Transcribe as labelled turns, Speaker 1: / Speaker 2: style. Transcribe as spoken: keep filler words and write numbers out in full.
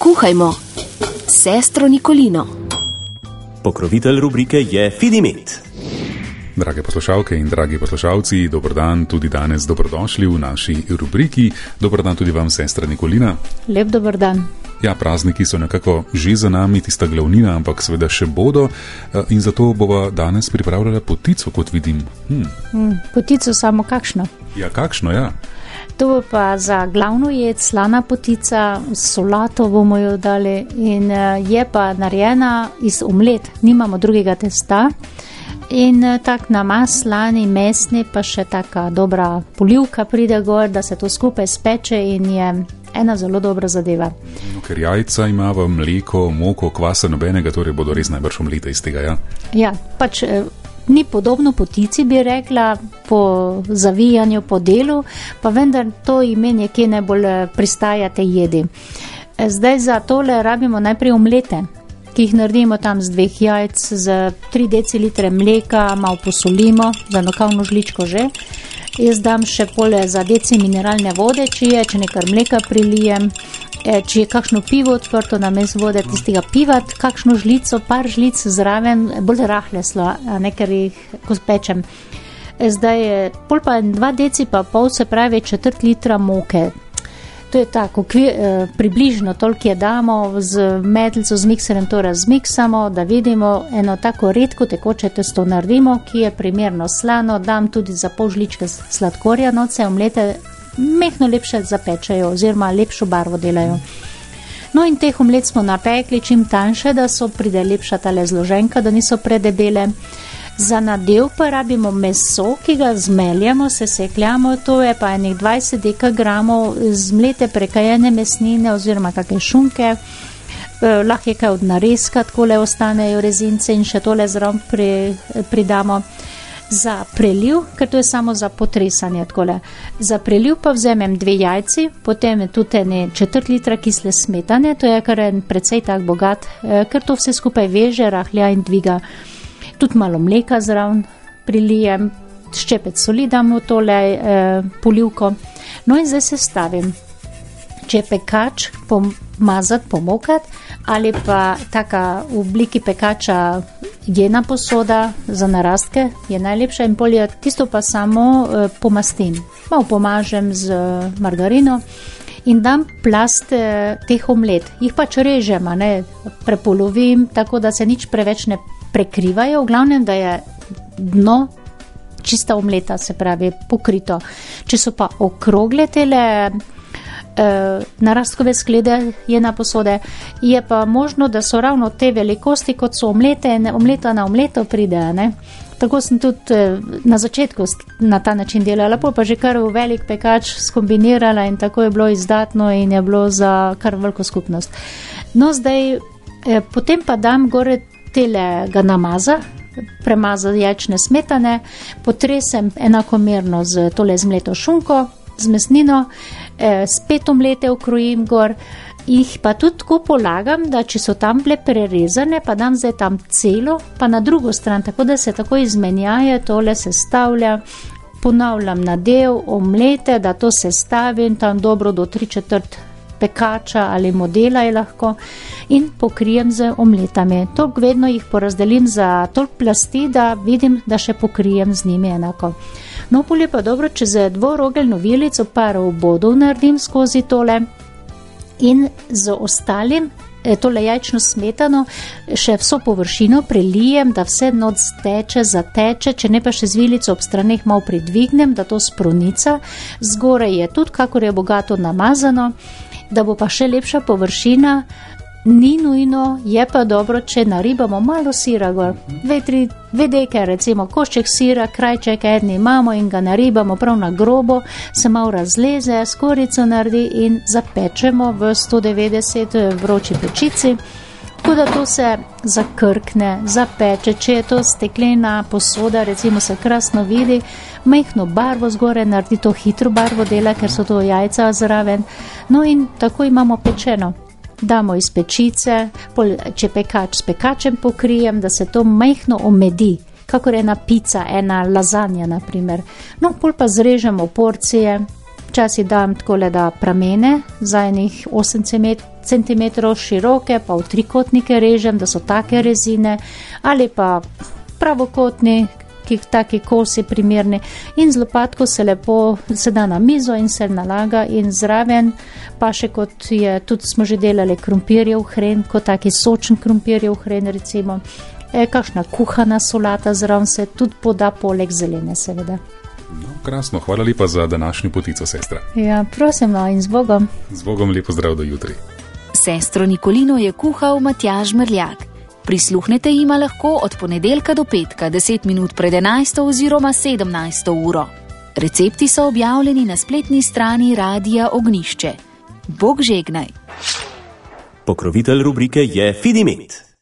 Speaker 1: Kuhajmo s sestro Nikolino.
Speaker 2: Pokrovitelj rubrike je Fidimet.
Speaker 3: Drage poslušalke in dragi poslušalci, dober dan, tudi danes dobrodošli v naši rubriki. Dober dan tudi vam, sestra Nikolina.
Speaker 4: Lep dober dan.
Speaker 3: Ja, prazniki so nekako že za nami, tista glavnina, ampak seveda še bodo in zato bova danes pripravljala potico, kot vidim. Hm.
Speaker 4: Hmm, potico samo kakšno?
Speaker 3: Ja, kakšno, ja.
Speaker 4: To bo pa za glavno jed slana potica, solato bomo jo dali in je pa narejena iz omlet, nimamo drugega testa. In tak namaz slani, mesni, pa še taka dobra polivka pride gor, da se to skupaj speče in je ena zelo dobra zadeva.
Speaker 3: No, ker jajca ima v mleko, moko, kvasa nobenega, torej bodo res najbrž omlete iz tega, ja? Ja,
Speaker 4: pač ni podobno potici, bi rekla, po zavijanju, po delu, pa vendar to ime nekje najbolj pristaja te jedi. Zdaj za tole rabimo najprej omlete, ki jih naredimo tam z dveh jajc, z tri decilitre mleka, malo posolimo, za nokavno žličko že. Jaz dam še pole za deci mineralne vode, če je, če nekaj mleka prilijem, če je kakšno pivo odprto namesto vode, tistega piva, kakšno žlico, par žlic zraven, bolj rahle slo, nekaj jih ko pečem. Zdaj je pol pa dva deci pa pol, se pravi četrt litra moke. To je tako, eh, približno toliko je damo, z metlico, z mikserem to razmiksamo, da vidimo eno tako redko tekoče testo naredimo, ki je primerno slano, dam tudi za pol žličke sladkorja, noce omlete mehno lepše zapečajo oziroma lepšo barvo delajo. No in teh omlet smo napekli čim tanjše, da so pride lepša tale zloženka, da niso predebele. Za nadev pa rabimo meso, ki ga zmeljamo, sesekljamo, to je pa enih dvajset dekagramov zmlete prekajene mesnine oziroma kakšne šunke, eh, lahko je kaj od narezka, takole ostanejo rezince in še tole zraven pri, pridamo. Za preliv, ker to je samo za potresanje, takole. Za preliv pa vzemem dve jajci, potem tudi ene četrt litra kisle smetane, to je kar en precej tak bogat, eh, ker to vse skupaj veže, rahlja in dviga. Tudi malo mleka zraven prilijem, ščepec soli dam v tole eh, polivko. No in zdaj se stavim. Če je pekač, pomazati, pomokati, ali pa taka v obliki pekača jena posoda za narastke je najlepša in polje, tisto pa samo eh, pomastim. Malo pomažem z margarino in dam plast eh, teh omlet. Jih pač režem, a ne, prepolovim, tako da se nič preveč ne prekrivajo, v glavnem, da je dno čista omleta, se pravi pokrito. Če so pa okrogle tele eh, narastkove sklede jena posode, je pa možno, da so ravno te velikosti, kot so omlete, omleta na omleto pride, ne? Tako sem tudi eh, na začetku na ta način delala, pa že kar v velik pekač skombinirala in tako je bilo izdatno in je bilo za kar veliko skupnost. No zdaj, eh, potem pa dam gore telega namaza, premazati jajčne smetane, potresem enakomerno z tole zmleto šunko, z mesnino, eh, spet omlete ukrojim gor, jih pa tudi tako polagam, da če so tam bile prerezane, pa dam zdaj tam celo, pa na drugo stran, tako da se tako izmenjaje, tole se stavlja, ponavljam nadev, omlete, da to se stavim tam dobro do tri četrt pekača ali modela je lahko in pokrijem z omletami. Toliko vedno jih porazdelim za toliko plasti, da vidim, da še pokrijem z njimi enako. No, pol je pa dobro, če z dvorogeljno vilico par obodov naredim skozi tole in z ostalim tole jajčno smetano še vso površino prelijem, da vse noč steče, zateče, če ne pa še z vilico ob straneh malo pridvignem, da to spronica. Zgoraj je tudi, kakor je bogato namazano, da bo pa še lepša površina, ni nujno, je pa dobro, če naribamo malo sira gor, dve, tri, dve deke, recimo košček sira, krajček edni imamo in ga naribamo prav na grobo, se malo razleze, skorico naredi in zapečemo v sto devetdeset vroči pečici, tako da to se zakrkne, zapeče, če je to steklena posoda, recimo se krasno vidi, majhno barvo zgore, naredi to hitro barvo dela, ker so to jajca zraven, no in tako imamo pečeno. Damo iz pečice, pol, če pekač s pekačem pokrijem, da se to majhno omedi, kakor ena pica, ena lazanja naprimer. No, pol pa zrežemo porcije, včasih dam takole, da pramene za enih osem centimetrov široke, pa v trikotnike režem, da so take rezine, ali pa pravokotni, ki taki kosi primerni, in z lopatko se lepo se da na mizo in se nalaga, in zraven pa še kot je, tudi smo že delali krompirjev hren, kot taki sočen krompirjev hren recimo, e, kakšna kuhana solata zraven se tudi poda, poleg zelene seveda.
Speaker 3: No, krasno, hvala lepa za današnjo potico, sestra.
Speaker 4: Ja, prosim, no, in z Bogom.
Speaker 3: Z Bogom, lepo zdrav do jutri.
Speaker 1: Sestro Nikolino je kuhal Matjaž Mrljak. Prisluhnete jima lahko od ponedeljka do petka, deset minut pred enajsto oziroma sedemnajsto uro. Recepti so objavljeni na spletni strani Radia Ognjišče. Bog žegnaj.
Speaker 2: Pokrovitelj rubrike je Fidimet.